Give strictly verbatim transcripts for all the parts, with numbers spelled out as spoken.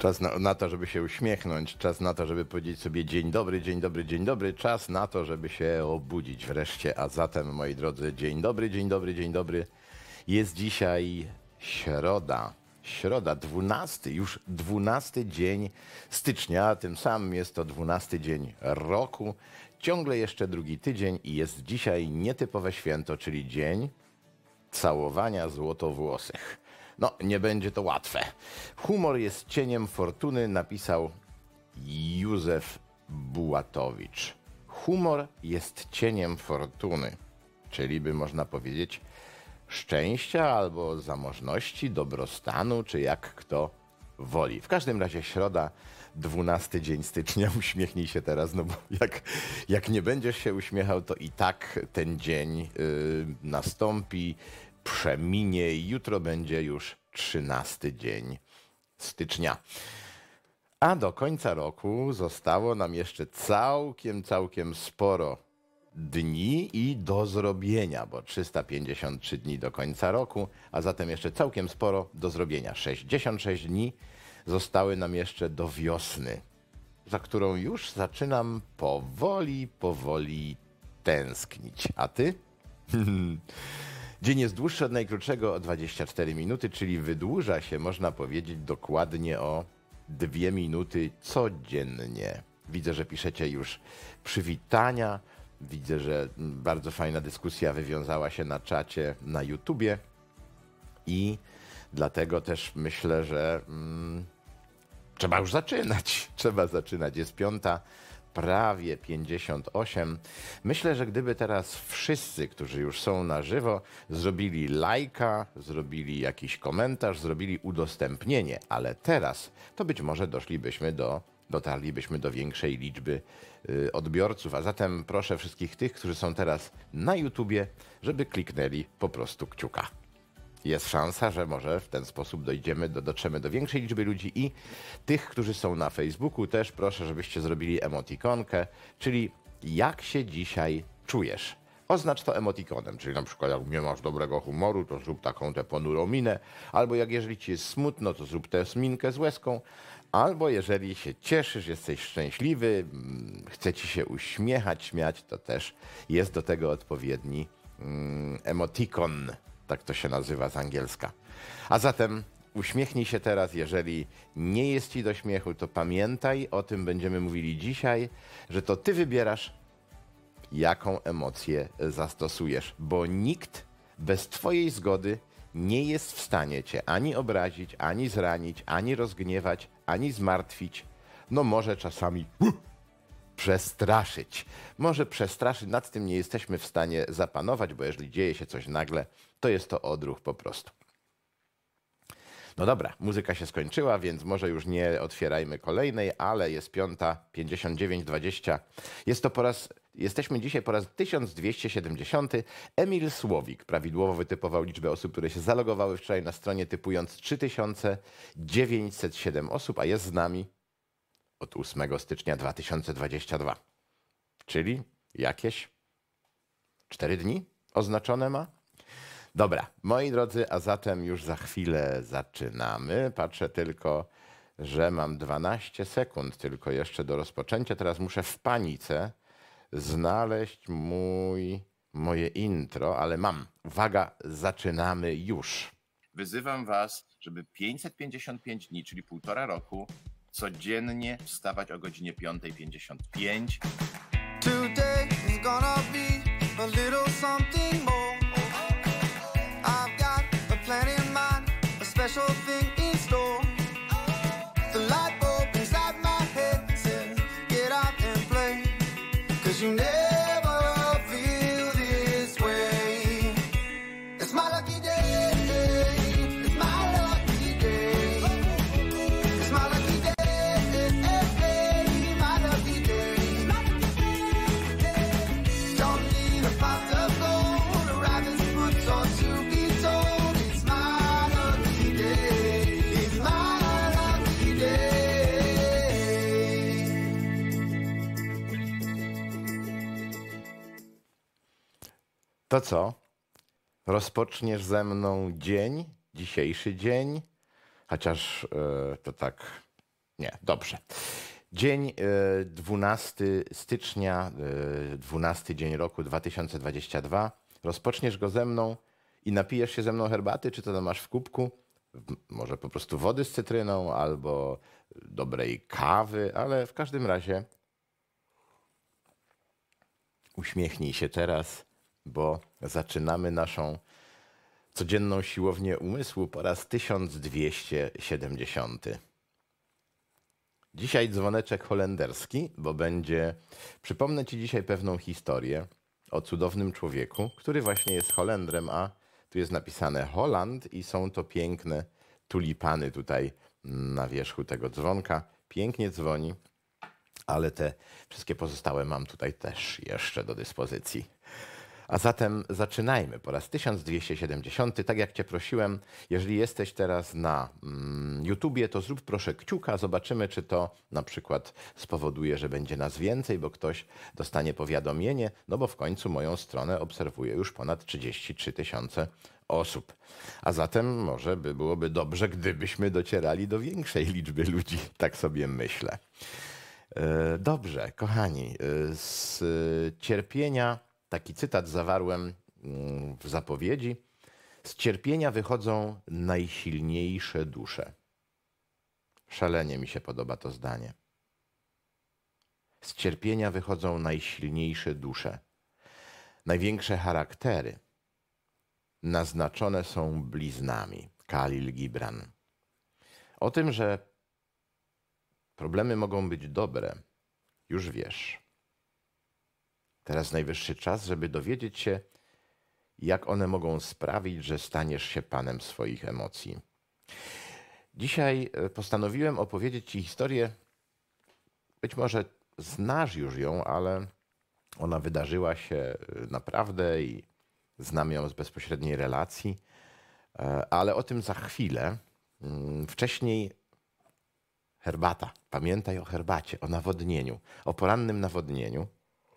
Czas na, na to, żeby się uśmiechnąć, czas na to, żeby powiedzieć sobie dzień dobry, dzień dobry, dzień dobry, czas na to, żeby się obudzić wreszcie. A zatem, moi drodzy, dzień dobry, dzień dobry, dzień dobry. Jest dzisiaj środa, środa, dwunasty, już dwunasty dzień stycznia, a tym samym jest to dwunasty dzień roku. Ciągle jeszcze drugi tydzień i jest dzisiaj nietypowe święto, czyli dzień całowania złotowłosych. No, nie będzie to łatwe. Humor jest cieniem fortuny, napisał Józef Bułatowicz. Humor jest cieniem fortuny, czyli by można powiedzieć szczęścia albo zamożności, dobrostanu, czy jak kto woli. W każdym razie środa, dwunasty dzień stycznia, uśmiechnij się teraz, no bo jak, jak nie będziesz się uśmiechał, to i tak ten dzień yy, nastąpi, przeminie i jutro będzie już trzynasty dzień stycznia. A do końca roku zostało nam jeszcze całkiem, całkiem sporo dni i do zrobienia, bo trzysta pięćdziesiąt trzy dni do końca roku, a zatem jeszcze całkiem sporo do zrobienia. sześćdziesiąt sześć dni zostały nam jeszcze do wiosny, za którą już zaczynam powoli, powoli tęsknić. A ty? Dzień jest dłuższy od najkrótszego o dwadzieścia cztery minuty, czyli wydłuża się, można powiedzieć, dokładnie o dwie minuty codziennie. Widzę, że piszecie już przywitania. Widzę, że bardzo fajna dyskusja wywiązała się na czacie na YouTubie i dlatego też myślę, że mm, trzeba już zaczynać. Trzeba zaczynać. Jest piąta, prawie pięćdziesiąt osiem. Myślę, że gdyby teraz wszyscy, którzy już są na żywo, zrobili lajka, zrobili jakiś komentarz, zrobili udostępnienie, ale teraz to być może doszlibyśmy do, dotarlibyśmy do większej liczby y, odbiorców. A zatem proszę wszystkich tych, którzy są teraz na YouTubie, żeby kliknęli po prostu kciuka. Jest szansa, że może w ten sposób dojdziemy, do, dotrzemy do większej liczby ludzi i tych, którzy są na Facebooku też proszę, żebyście zrobili emotikonkę, czyli jak się dzisiaj czujesz. Oznacz to emotikonem, czyli na przykład jak nie masz dobrego humoru, to zrób taką tę ponurą minę, albo jak jeżeli ci jest smutno, to zrób tę minkę z łezką, albo jeżeli się cieszysz, jesteś szczęśliwy, chce ci się uśmiechać, śmiać, to też jest do tego odpowiedni mm, emotikon. Tak to się nazywa z angielska. A zatem uśmiechnij się teraz, jeżeli nie jest ci do śmiechu, to pamiętaj, o tym będziemy mówili dzisiaj, że to ty wybierasz, jaką emocję zastosujesz, bo nikt bez twojej zgody nie jest w stanie cię ani obrazić, ani zranić, ani rozgniewać, ani zmartwić. No może czasami uh, przestraszyć. Może przestraszyć, nad tym nie jesteśmy w stanie zapanować, bo jeżeli dzieje się coś nagle, to jest to odruch po prostu. No dobra, muzyka się skończyła, więc może już nie otwierajmy kolejnej, ale jest piąta, pięćdziesiąt dziewięć, dwadzieścia. Jest to po raz, jesteśmy dzisiaj po raz tysiąc dwieście siedemdziesiąty. Emil Słowik prawidłowo wytypował liczbę osób, które się zalogowały wczoraj na stronie, typując trzy tysiące dziewięćset siedem osób, a jest z nami od ósmego stycznia dwa tysiące dwudziestego drugiego. Czyli jakieś cztery dni oznaczone ma? Dobra, moi drodzy, a zatem już za chwilę zaczynamy. Patrzę tylko, że mam dwanaście sekund tylko jeszcze do rozpoczęcia. Teraz muszę w panice znaleźć mój, moje intro, ale mam. Uwaga, zaczynamy już. Wyzywam was, żeby pięćset pięćdziesiąt pięć dni, czyli półtora roku, codziennie wstawać o godzinie piąta pięćdziesiąt pięć. Today is gonna be a little something more. I've got a plan in mind, a special thing in store. The light bulb inside my head says, get out and play, 'cause you never feel this way. It's my lucky day, it's my lucky day. It's my lucky day, my lucky day. Don't need a pot of gold, a rabbit's foot or to be told. It's my lucky day, it's my lucky day. To co? Rozpoczniesz ze mną dzień, dzisiejszy dzień, chociaż e, to tak Nie, dobrze. Dzień e, dwunastego stycznia, e, dwunasty dzień roku dwa tysiące dwudziestego drugiego. Rozpoczniesz go ze mną i napijesz się ze mną herbaty, czy to tam masz w kubku? W- Może po prostu wody z cytryną albo dobrej kawy, ale w każdym razie uśmiechnij się teraz, bo zaczynamy naszą codzienną siłownię umysłu po raz tysiąc dwieście siedemdziesiąty. Dzisiaj dzwoneczek holenderski, bo będzie... Przypomnę Ci dzisiaj pewną historię o cudownym człowieku, który właśnie jest Holendrem, a tu jest napisane Holland i są to piękne tulipany tutaj na wierzchu tego dzwonka. Pięknie dzwoni, ale te wszystkie pozostałe mam tutaj też jeszcze do dyspozycji. A zatem zaczynajmy po raz tysiąc dwieście siedemdziesiąty. Tak jak Cię prosiłem, jeżeli jesteś teraz na mm, YouTubie, to zrób proszę kciuka. Zobaczymy, czy to na przykład spowoduje, że będzie nas więcej, bo ktoś dostanie powiadomienie, no bo w końcu moją stronę obserwuje już ponad trzydzieści trzy tysiące osób. A zatem może by byłoby dobrze, gdybyśmy docierali do większej liczby ludzi, tak sobie myślę. E, Dobrze, kochani, e, z e, cierpienia... Taki cytat zawarłem mm, w zapowiedzi. Z cierpienia wychodzą najsilniejsze dusze. Szalenie mi się podoba to zdanie. Z cierpienia wychodzą najsilniejsze dusze. Największe charaktery naznaczone są bliznami. Khalil Gibran. O tym, że problemy mogą być dobre, już wiesz. Teraz najwyższy czas, żeby dowiedzieć się, jak one mogą sprawić, że staniesz się panem swoich emocji. Dzisiaj postanowiłem opowiedzieć Ci historię, być może znasz już ją, ale ona wydarzyła się naprawdę i znam ją z bezpośredniej relacji, ale o tym za chwilę. Wcześniej herbata. Pamiętaj o herbacie, o nawodnieniu, o porannym nawodnieniu.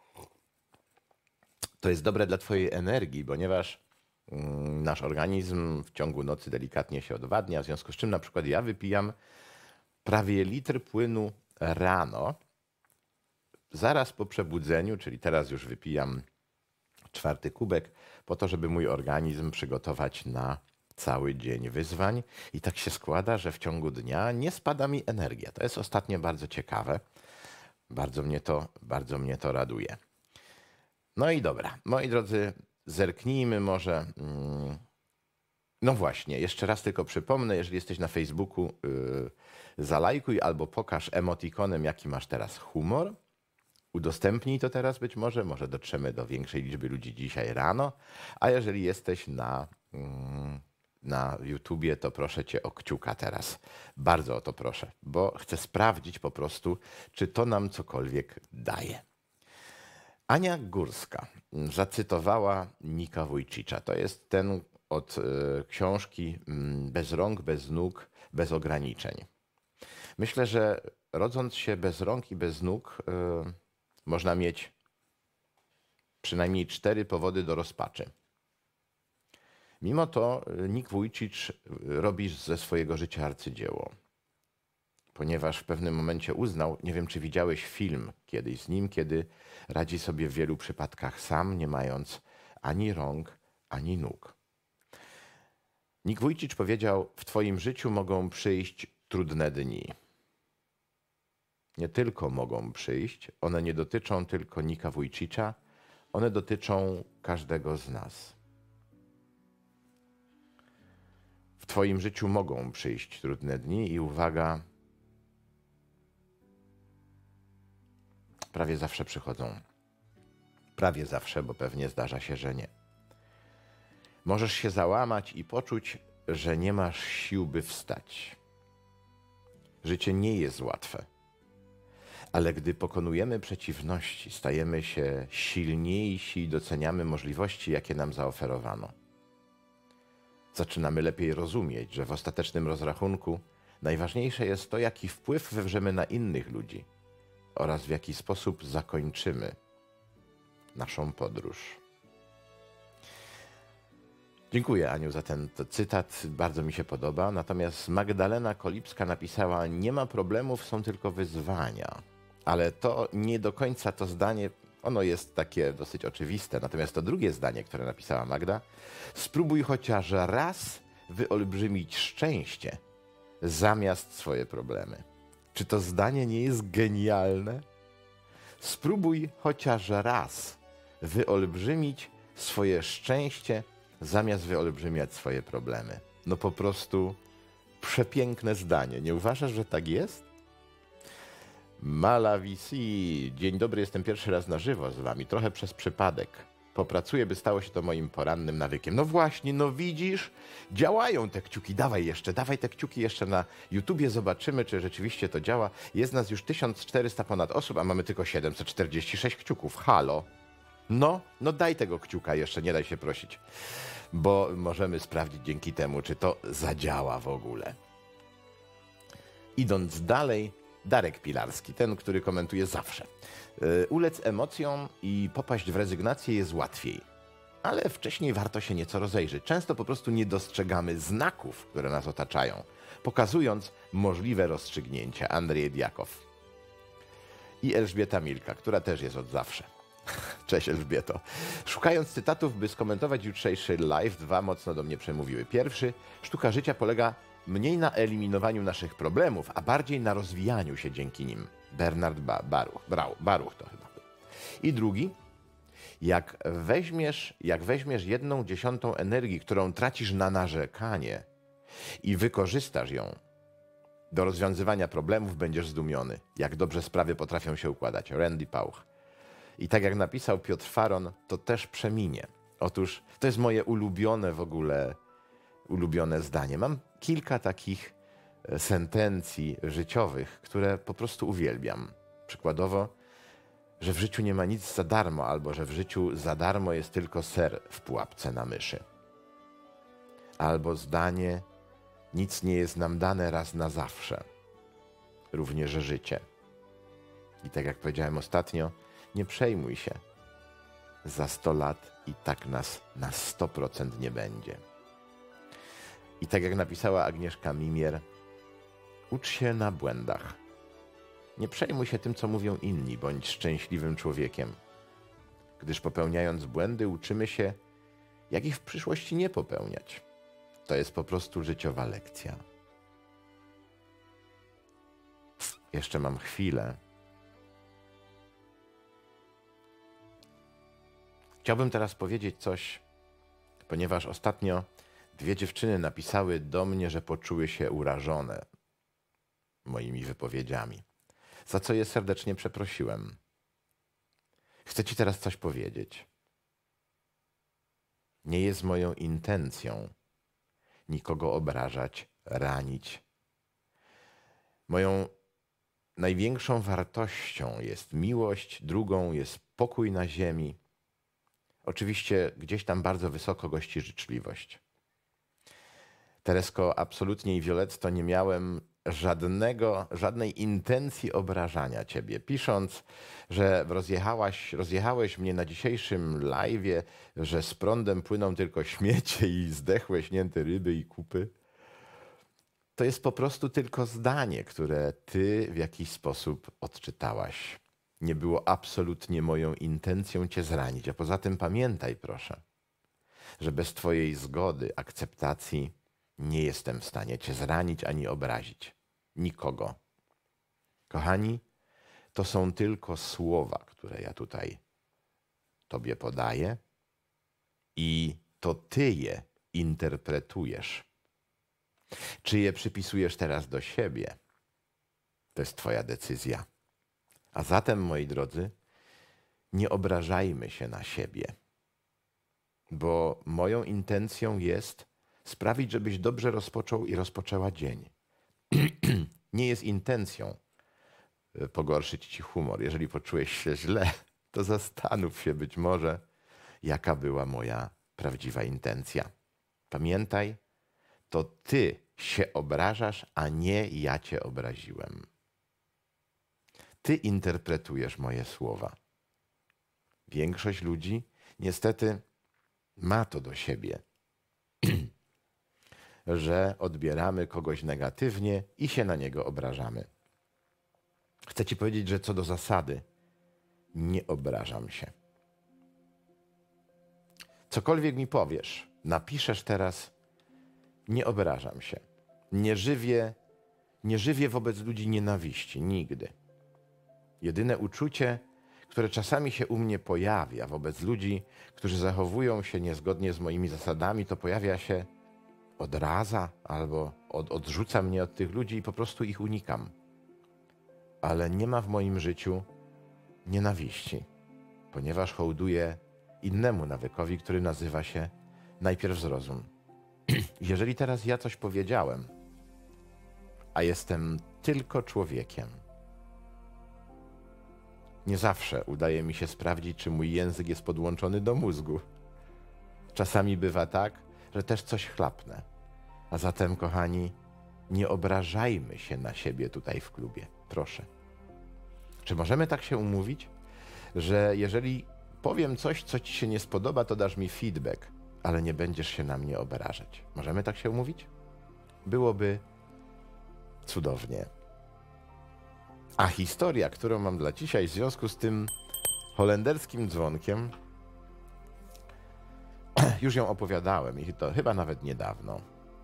To jest dobre dla Twojej energii, ponieważ mm, nasz organizm w ciągu nocy delikatnie się odwadnia, w związku z czym na przykład ja wypijam prawie litr płynu rano, zaraz po przebudzeniu, czyli teraz już wypijam czwarty kubek, po to, żeby mój organizm przygotować na cały dzień wyzwań. I tak się składa, że w ciągu dnia nie spada mi energia. To jest ostatnio bardzo ciekawe. Bardzo mnie to, bardzo mnie to raduje. No i dobra, moi drodzy, zerknijmy może. mm, No właśnie, jeszcze raz tylko przypomnę, jeżeli jesteś na Facebooku, yy, zalajkuj albo pokaż emotikonem, jaki masz teraz humor. Udostępnij to teraz być może, może dotrzemy do większej liczby ludzi dzisiaj rano. A jeżeli jesteś na, mm, na YouTubie, to proszę Cię o kciuka teraz. Bardzo o to proszę, bo chcę sprawdzić po prostu, czy to nam cokolwiek daje. Ania Górska zacytowała Nika Wójcicza. To jest ten od y, książki mm, Bez rąk, bez nóg, bez ograniczeń. Myślę, że rodząc się bez rąk i bez nóg, y, można mieć przynajmniej cztery powody do rozpaczy. Mimo to y, Nik Wójcicz robi ze swojego życia arcydzieło. Ponieważ w pewnym momencie uznał, nie wiem czy widziałeś film kiedyś z nim, kiedy radzi sobie w wielu przypadkach sam, nie mając ani rąk, ani nóg. Nik Wójcicz powiedział, w twoim życiu mogą przyjść trudne dni. Nie tylko mogą przyjść, one nie dotyczą tylko Nika Wójcicza, one dotyczą każdego z nas. W twoim życiu mogą przyjść trudne dni i uwaga, prawie zawsze przychodzą. Prawie zawsze, bo pewnie zdarza się, że nie. Możesz się załamać i poczuć, że nie masz sił, by wstać. Życie nie jest łatwe. Ale gdy pokonujemy przeciwności, stajemy się silniejsi i doceniamy możliwości, jakie nam zaoferowano. Zaczynamy lepiej rozumieć, że w ostatecznym rozrachunku najważniejsze jest to, jaki wpływ wywrzemy na innych ludzi oraz w jaki sposób zakończymy naszą podróż. Dziękuję, Aniu, za ten to cytat. Bardzo mi się podoba. Natomiast Magdalena Kolipska napisała: nie ma problemów, są tylko wyzwania. Ale to nie do końca to zdanie, ono jest takie dosyć oczywiste. Natomiast to drugie zdanie, które napisała Magda: spróbuj chociaż raz wyolbrzymić szczęście zamiast swoje problemy. Czy to zdanie nie jest genialne? Spróbuj chociaż raz wyolbrzymić swoje szczęście zamiast wyolbrzymiać swoje problemy. No po prostu przepiękne zdanie. Nie uważasz, że tak jest? Malavisi, dzień dobry, jestem pierwszy raz na żywo z wami, trochę przez przypadek. Popracuję, by stało się to moim porannym nawykiem. No właśnie, no widzisz, działają te kciuki. Dawaj jeszcze, dawaj te kciuki jeszcze na YouTubie, zobaczymy, czy rzeczywiście to działa. Jest nas już tysiąc czterysta ponad osób, a mamy tylko siedemset czterdzieści sześć kciuków. Halo? No, no daj tego kciuka jeszcze, nie daj się prosić, bo możemy sprawdzić dzięki temu, czy to zadziała w ogóle. Idąc dalej, Darek Pilarski, ten, który komentuje zawsze. Yy, ulec emocjom i popaść w rezygnację jest łatwiej, ale wcześniej warto się nieco rozejrzeć. Często po prostu nie dostrzegamy znaków, które nas otaczają, pokazując możliwe rozstrzygnięcia. Andrzej Diakow. I Elżbieta Milka, która też jest od zawsze. Cześć Elżbieto. Szukając cytatów, by skomentować jutrzejszy live, dwa mocno do mnie przemówiły. Pierwszy: sztuka życia polega mniej na eliminowaniu naszych problemów, a bardziej na rozwijaniu się dzięki nim. Bernard ba Baruch. Brau, Baruch to chyba. I drugi: jak weźmiesz, jak weźmiesz jedną dziesiątą energii, którą tracisz na narzekanie, i wykorzystasz ją do rozwiązywania problemów, będziesz zdumiony, jak dobrze sprawy potrafią się układać. Randy Pauch. I tak jak napisał Piotr Faron, to też przeminie. Otóż to jest moje ulubione w ogóle, ulubione zdanie. Mam kilka takich sentencji życiowych, które po prostu uwielbiam. Przykładowo, że w życiu nie ma nic za darmo, albo że w życiu za darmo jest tylko ser w pułapce na myszy. Albo zdanie: nic nie jest nam dane raz na zawsze, również życie. I tak jak powiedziałem ostatnio, nie przejmuj się. Za sto lat i tak nas na sto procent nie będzie. I tak jak napisała Agnieszka Mimier, ucz się na błędach. Nie przejmuj się tym, co mówią inni, bądź szczęśliwym człowiekiem. Gdyż popełniając błędy, uczymy się, jak ich w przyszłości nie popełniać. To jest po prostu życiowa lekcja. Jeszcze mam chwilę. Chciałbym teraz powiedzieć coś, ponieważ ostatnio dwie dziewczyny napisały do mnie, że poczuły się urażone moimi wypowiedziami, za co je serdecznie przeprosiłem. Chcę ci teraz coś powiedzieć. Nie jest moją intencją nikogo obrażać, ranić. Moją największą wartością jest miłość, drugą jest pokój na ziemi. Oczywiście gdzieś tam bardzo wysoko gości życzliwość. Teresko, absolutnie i Violetto, nie miałem żadnego, żadnej intencji obrażania ciebie. Pisząc, że rozjechałaś, rozjechałeś mnie na dzisiejszym live'ie, że z prądem płyną tylko śmiecie i zdechłe śnięte ryby i kupy, to jest po prostu tylko zdanie, które ty w jakiś sposób odczytałaś. Nie było absolutnie moją intencją cię zranić. A poza tym pamiętaj, proszę, że bez twojej zgody, akceptacji nie jestem w stanie cię zranić ani obrazić. Nikogo. Kochani, to są tylko słowa, które ja tutaj tobie podaję i to ty je interpretujesz. Czy je przypisujesz teraz do siebie? To jest twoja decyzja. A zatem, moi drodzy, nie obrażajmy się na siebie, bo moją intencją jest sprawić, żebyś dobrze rozpoczął i rozpoczęła dzień. Nie jest intencją pogorszyć ci humor. Jeżeli poczułeś się źle, to zastanów się być może, jaka była moja prawdziwa intencja. Pamiętaj, to ty się obrażasz, a nie ja cię obraziłem. Ty interpretujesz moje słowa. Większość ludzi niestety ma to do siebie, że odbieramy kogoś negatywnie i się na niego obrażamy. Chcę ci powiedzieć, że co do zasady nie obrażam się. Cokolwiek mi powiesz, napiszesz teraz, nie obrażam się. Nie żywię, nie żywię wobec ludzi nienawiści, nigdy. Jedyne uczucie, które czasami się u mnie pojawia wobec ludzi, którzy zachowują się niezgodnie z moimi zasadami, to pojawia się odraza albo od, odrzuca mnie od tych ludzi i po prostu ich unikam. Ale nie ma w moim życiu nienawiści, ponieważ hołduję innemu nawykowi, który nazywa się najpierw zrozum. Jeżeli teraz ja coś powiedziałem, a jestem tylko człowiekiem, nie zawsze udaje mi się sprawdzić, czy mój język jest podłączony do mózgu. Czasami bywa tak, że też coś chlapnę. A zatem, kochani, nie obrażajmy się na siebie tutaj w klubie. Proszę. Czy możemy tak się umówić, że jeżeli powiem coś, co ci się nie spodoba, to dasz mi feedback, ale nie będziesz się na mnie obrażać? Możemy tak się umówić? Byłoby cudownie. A historia, którą mam dla dzisiaj w związku z tym holenderskim dzwonkiem, już ją opowiadałem i to chyba nawet niedawno.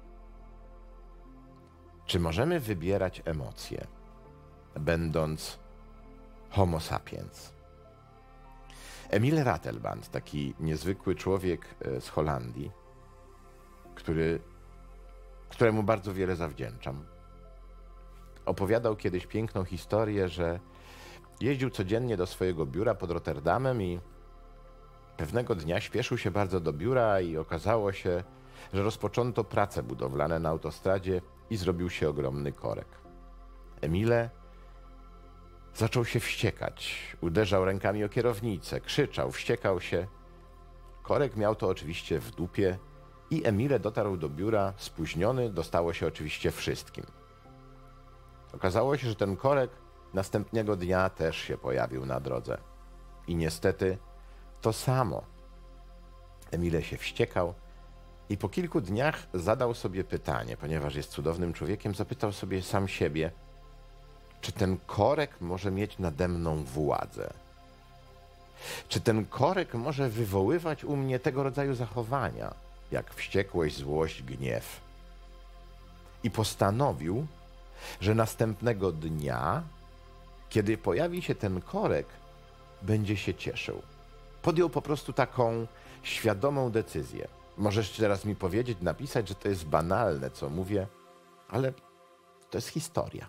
Czy możemy wybierać emocje, będąc homo sapiens? Emil Ratelband, taki niezwykły człowiek z Holandii, który, któremu bardzo wiele zawdzięczam, opowiadał kiedyś piękną historię, że jeździł codziennie do swojego biura pod Rotterdamem i pewnego dnia śpieszył się bardzo do biura i okazało się, że rozpoczęto prace budowlane na autostradzie i zrobił się ogromny korek. Emile zaczął się wściekać, uderzał rękami o kierownicę, krzyczał, wściekał się. Korek miał to oczywiście w dupie i Emile dotarł do biura spóźniony, dostało się oczywiście wszystkim. Okazało się, że ten korek następnego dnia też się pojawił na drodze. I niestety to samo. Emile się wściekał i po kilku dniach zadał sobie pytanie, ponieważ jest cudownym człowiekiem, zapytał sobie sam siebie, czy ten korek może mieć nade mną władzę? Czy ten korek może wywoływać u mnie tego rodzaju zachowania, jak wściekłość, złość, gniew? I postanowił, że następnego dnia, kiedy pojawi się ten korek, będzie się cieszył. Podjął po prostu taką świadomą decyzję. Możesz teraz mi powiedzieć, napisać, że to jest banalne, co mówię, ale to jest historia.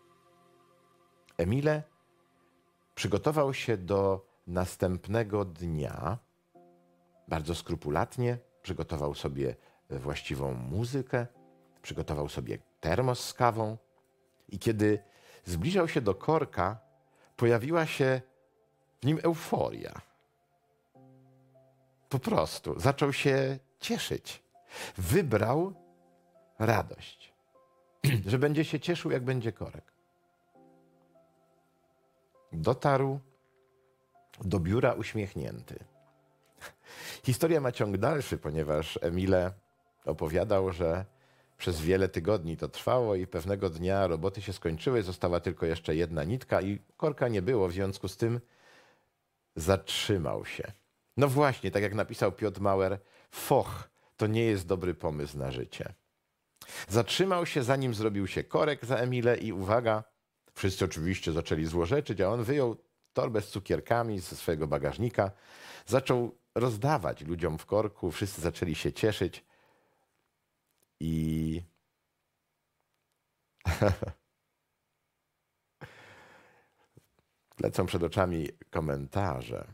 Emile przygotował się do następnego dnia bardzo skrupulatnie, przygotował sobie właściwą muzykę, przygotował sobie termos z kawą i kiedy zbliżał się do korka, pojawiła się w nim euforia. Po prostu zaczął się cieszyć. Wybrał radość, że będzie się cieszył, jak będzie korek. Dotarł do biura uśmiechnięty. Historia ma ciąg dalszy, ponieważ Emile opowiadał, że przez wiele tygodni to trwało i pewnego dnia roboty się skończyły, została tylko jeszcze jedna nitka i korka nie było, w związku z tym zatrzymał się. No właśnie, tak jak napisał Piotr Mauer, foch, to nie jest dobry pomysł na życie. Zatrzymał się, zanim zrobił się korek za Emile i uwaga, wszyscy oczywiście zaczęli złorzeczyć, a on wyjął torbę z cukierkami ze swojego bagażnika, zaczął rozdawać ludziom w korku, wszyscy zaczęli się cieszyć i lecą przed oczami komentarze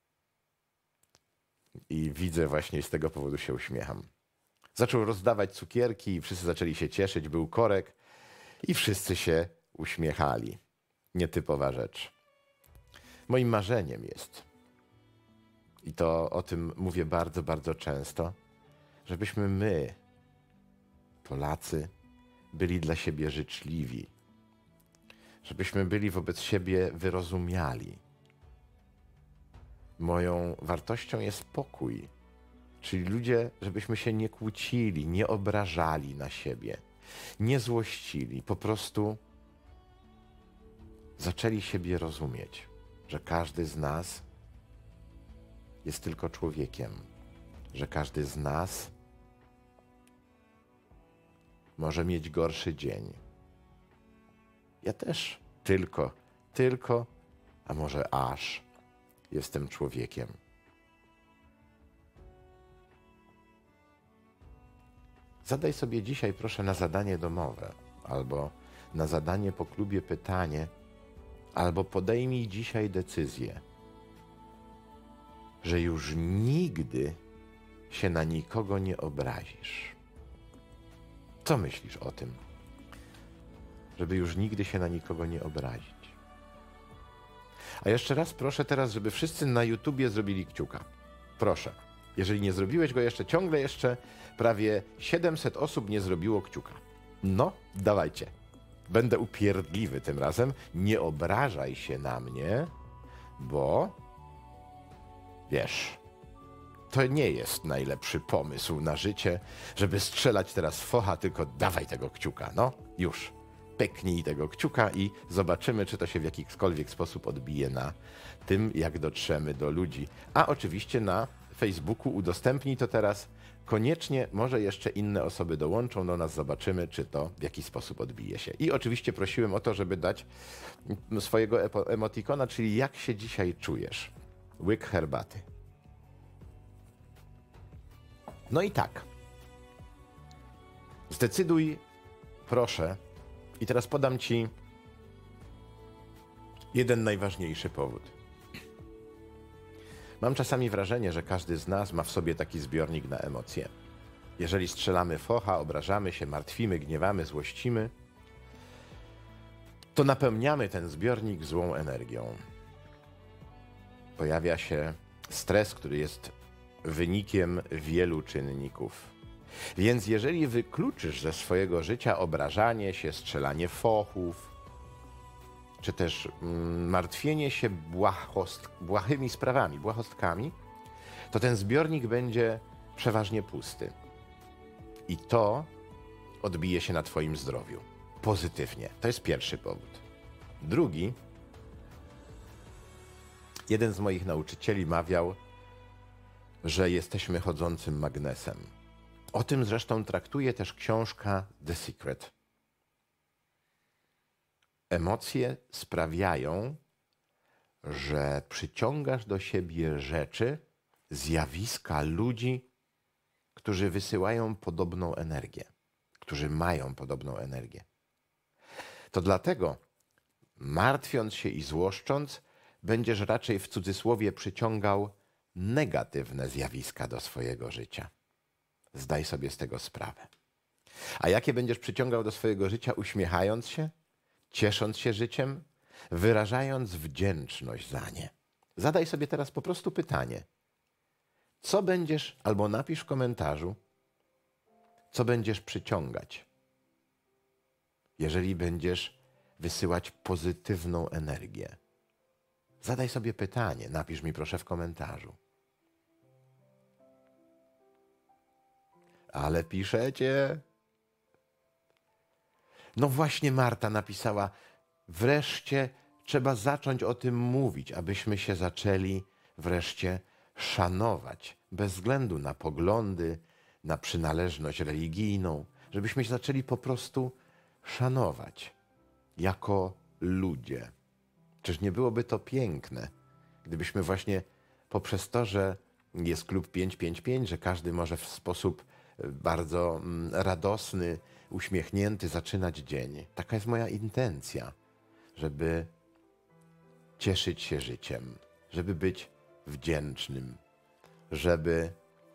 i widzę właśnie, z tego powodu się uśmiecham. Zaczął rozdawać cukierki i wszyscy zaczęli się cieszyć, był korek i wszyscy się uśmiechali. Nietypowa rzecz. Moim marzeniem jest, i to o tym mówię bardzo, bardzo często, żebyśmy my, Polacy, byli dla siebie życzliwi. Żebyśmy byli wobec siebie wyrozumiali. Moją wartością jest pokój. Czyli ludzie, żebyśmy się nie kłócili, nie obrażali na siebie, nie złościli, po prostu zaczęli siebie rozumieć, że każdy z nas jest tylko człowiekiem, że każdy z nas może mieć gorszy dzień. Ja też tylko, tylko, a może aż jestem człowiekiem. Zadaj sobie dzisiaj, proszę, na zadanie domowe, albo na zadanie po klubie pytanie, albo podejmij dzisiaj decyzję, że już nigdy się na nikogo nie obrazisz. Co myślisz o tym? Żeby już nigdy się na nikogo nie obrazić. A jeszcze raz proszę teraz, żeby wszyscy na YouTubie zrobili kciuka. Proszę. Jeżeli nie zrobiłeś go jeszcze, ciągle jeszcze prawie siedemset osób nie zrobiło kciuka. No, dawajcie. Będę upierdliwy tym razem. Nie obrażaj się na mnie, bo wiesz, to nie jest najlepszy pomysł na życie, żeby strzelać teraz w focha, tylko dawaj tego kciuka. No, już. Peknij tego kciuka i zobaczymy, czy to się w jakikolwiek sposób odbije na tym, jak dotrzemy do ludzi. A oczywiście na Facebooku udostępnij to teraz. Koniecznie może jeszcze inne osoby dołączą do nas, zobaczymy, czy to w jakiś sposób odbije się. I oczywiście prosiłem o to, żeby dać swojego emotikona, czyli jak się dzisiaj czujesz. Łyk herbaty. No i tak. Zdecyduj, proszę, i teraz podam ci jeden najważniejszy powód. Mam czasami wrażenie, że każdy z nas ma w sobie taki zbiornik na emocje. Jeżeli strzelamy focha, obrażamy się, martwimy, gniewamy, złościmy, to napełniamy ten zbiornik złą energią. Pojawia się stres, który jest wynikiem wielu czynników. Więc jeżeli wykluczysz ze swojego życia obrażanie się, strzelanie fochów, czy też mm, martwienie się błahost, błahymi sprawami, błahostkami, to ten zbiornik będzie przeważnie pusty. I to odbije się na twoim zdrowiu. Pozytywnie. To jest pierwszy powód. Drugi. Jeden z moich nauczycieli mawiał, że jesteśmy chodzącym magnesem. O tym zresztą traktuje też książka The Secret. Emocje sprawiają, że przyciągasz do siebie rzeczy, zjawiska, ludzi, którzy wysyłają podobną energię, którzy mają podobną energię. To dlatego, martwiąc się i złoszcząc, będziesz raczej w cudzysłowie przyciągał negatywne zjawiska do swojego życia. Zdaj sobie z tego sprawę. A jakie będziesz przyciągał do swojego życia, uśmiechając się, ciesząc się życiem, wyrażając wdzięczność za nie? Zadaj sobie teraz po prostu pytanie. Co będziesz, albo napisz w komentarzu, co będziesz przyciągać, jeżeli będziesz wysyłać pozytywną energię. Zadaj sobie pytanie, napisz mi proszę w komentarzu. Ale piszecie. No właśnie Marta napisała, wreszcie trzeba zacząć o tym mówić, abyśmy się zaczęli wreszcie szanować, bez względu na poglądy, na przynależność religijną, żebyśmy się zaczęli po prostu szanować jako ludzie. Czyż nie byłoby to piękne, gdybyśmy właśnie poprzez to, że jest klub pięć pięć pięć, że każdy może w sposób bardzo radosny, uśmiechnięty zaczynać dzień. Taka jest moja intencja, żeby cieszyć się życiem, żeby być wdzięcznym, żeby,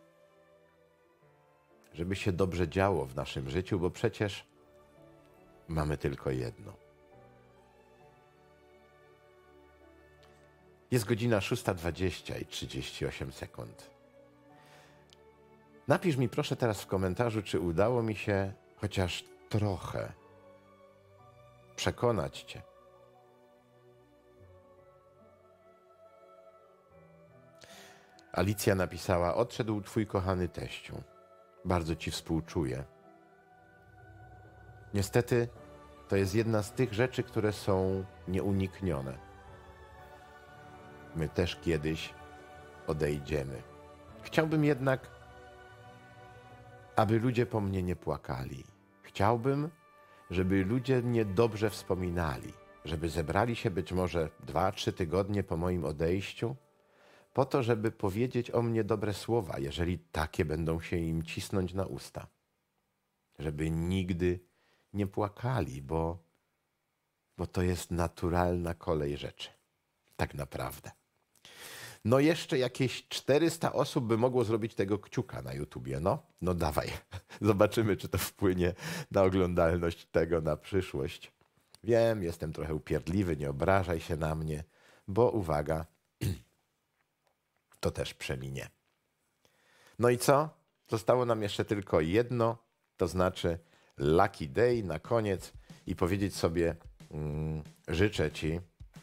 żeby się dobrze działo w naszym życiu, bo przecież mamy tylko jedno. Jest godzina szósta dwadzieścia i trzydzieści osiem sekund. Napisz mi proszę teraz w komentarzu, czy udało mi się chociaż trochę przekonać cię. Alicja napisała: odszedł twój kochany teściu. Bardzo ci współczuję. Niestety to jest jedna z tych rzeczy, które są nieuniknione. My też kiedyś odejdziemy. Chciałbym jednak, aby ludzie po mnie nie płakali. Chciałbym, żeby ludzie mnie dobrze wspominali, żeby zebrali się być może dwa, trzy tygodnie po moim odejściu, po to, żeby powiedzieć o mnie dobre słowa, jeżeli takie będą się im cisnąć na usta. Żeby nigdy nie płakali, bo, bo to jest naturalna kolej rzeczy. Tak naprawdę. No jeszcze jakieś czterysta osób by mogło zrobić tego kciuka na YouTubie. No, no dawaj. Zobaczymy, czy to wpłynie na oglądalność tego na przyszłość. Wiem, jestem trochę upierdliwy, nie obrażaj się na mnie, bo uwaga, to też przeminie. No i co? Zostało nam jeszcze tylko jedno, to znaczy Lucky Day na koniec i powiedzieć sobie mm, życzę ci.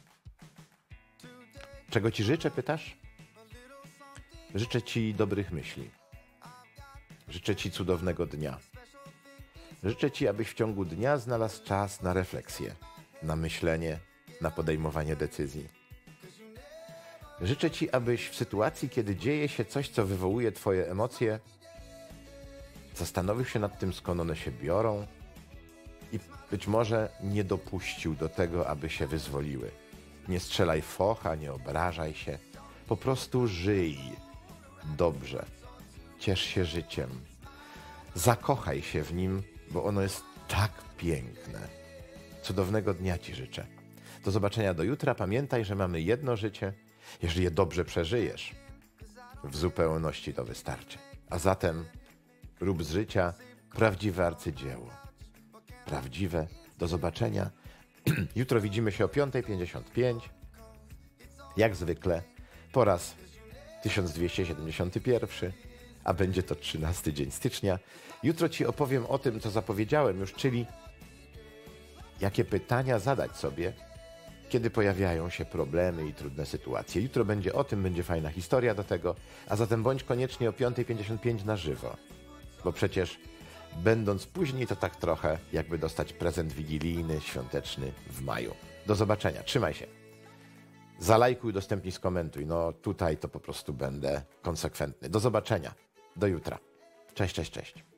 Czego ci życzę, pytasz? Życzę ci dobrych myśli. Życzę ci cudownego dnia. Życzę ci, abyś w ciągu dnia znalazł czas na refleksję, na myślenie, na podejmowanie decyzji. Życzę ci, abyś w sytuacji, kiedy dzieje się coś, co wywołuje twoje emocje, zastanowił się nad tym, skąd one się biorą i być może nie dopuścił do tego, aby się wyzwoliły. Nie strzelaj focha, nie obrażaj się. Po prostu żyj dobrze. Ciesz się życiem. Zakochaj się w nim, bo ono jest tak piękne. Cudownego dnia ci życzę. Do zobaczenia do jutra. Pamiętaj, że mamy jedno życie. Jeżeli je dobrze przeżyjesz, w zupełności to wystarczy. A zatem rób z życia prawdziwe arcydzieło. Prawdziwe. Do zobaczenia. Jutro widzimy się o piąta pięćdziesiąt pięć. Jak zwykle po raz tysiąc dwieście siedemdziesiąty pierwszy, a będzie to trzynasty dzień stycznia. Jutro ci opowiem o tym, co zapowiedziałem już, czyli jakie pytania zadać sobie, kiedy pojawiają się problemy i trudne sytuacje. Jutro będzie o tym, będzie fajna historia do tego, a zatem bądź koniecznie o piąta pięćdziesiąt pięć na żywo, bo przecież będąc później, to tak trochę jakby dostać prezent wigilijny, świąteczny w maju. Do zobaczenia, trzymaj się. Zalajkuj, udostępnij, skomentuj. No tutaj to po prostu będę konsekwentny. Do zobaczenia, do jutra. Cześć, cześć, cześć.